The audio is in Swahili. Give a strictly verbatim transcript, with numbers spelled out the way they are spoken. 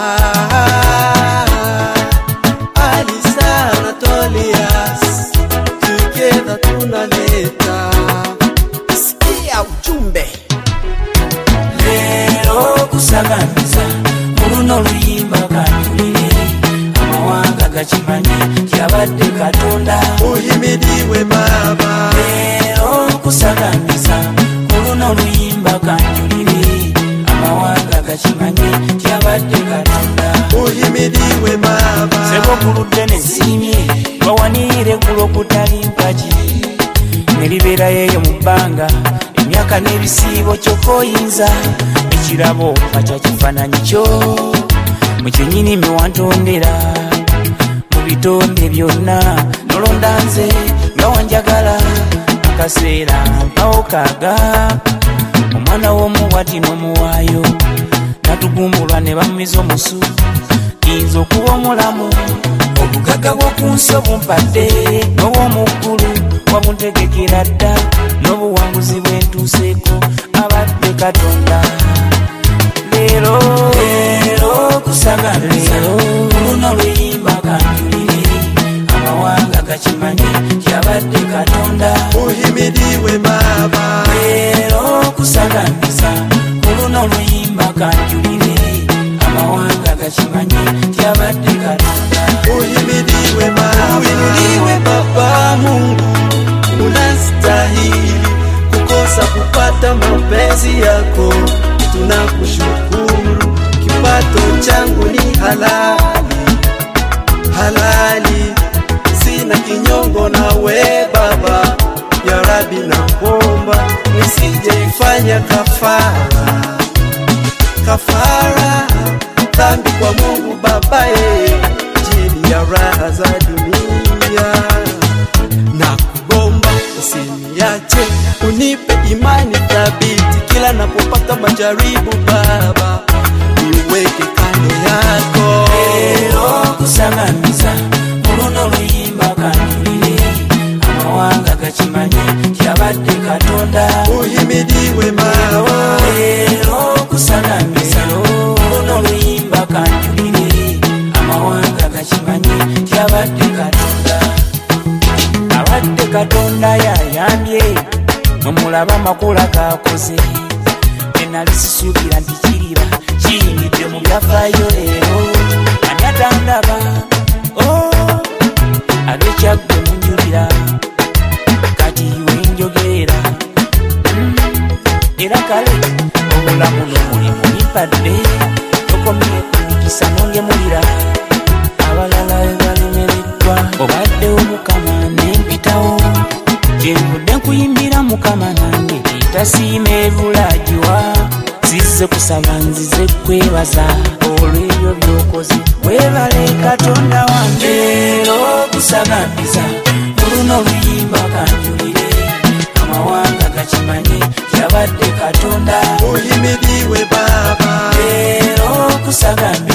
Alisa Anatolias, together tunaleta. Sikia ujumbe. Lero kusagamiza muruno luyimba kanjulire amawanga gakimanyi kyabadde Katonda. Uhimidiwe Baba. Lero kusagamiza muruno luyimba kanjulire amawanga gakimanyi kyabadde Katonda. Uhimidiwe Baba. Sebo kuludde ne simye bawanire kulo kutali mpaji nilibera yeyo mu bbanga emyaka n'ebisiibo ky'okoyinza ekirabo kya kifaananyi kyo mu kyennyini miwantondera mu bitonde byonna nolonda nze nga wanjagala akaseera mpawo kaaga omwana w'omuwati n'omuwaayo natugumbulwa ne bamumiza omusu yinza okuba omulamu obugaga bw'oku nsi obumpadde n'obw'omuggulu wabuntegekera dda n'obuwanguzi bwentuuseeko abadde Katonda. Leero leero kusagamiza luno luyimba kanjulire amawanga gakimanyi kyabadde Katonda. Uhimidiwe Baba. Leero kusagamiza luno luyimba kanjulire amawanga gakimanyi kyabadde Katonda. Uhimidiwe Baba. Uhimidiwe Baba Mungu, unastahili kukosa kupata mapenzi yako. Tunakushukuru, kipato changu ni halali, halali, sina kinyongo na we Baba. Ya Rabbi naomba nisijefanya kafara, kafara dhambi kwa Mungu Baba ye, jini ya raha za dunia. Na kubomba usiniache, unipe imani thabiti kila napopata majaribu Baba, niweke kando yako. Lero kusagamiza muruno luyimba kanjulire amawanga gakimanyi kyabadde Katonda. Uhimidiwe Baba. Lero kusagamiza muruno luyimba kanjulire amawanga gakimanyi kyabadde Katonda. Abadde Katonda yayambye nomulaba makula gakoze enali sisuubira nti kiriba kiyingidde mu byafaayo. Leero ani atandaba oh, ab'ekyagwe munjulira kati wenjogerera mm, era kale obulamu n'omulimu bimpadde tokomye kumukisa nongemulira abalala balemereddwa obaddewo Mukama nempitawo kyenvudde nkuyimbira Mukama nange tasiima ebulagiwa zizze kusaba nzize kwebaza olw'ebyo by'okoze weebale Katonda wange. Leero kusagamiza luno luyimba kanjulire amawanga gakimanyi kyabadde Katonda. Uhimidiwe Baba. Leero kusagamiza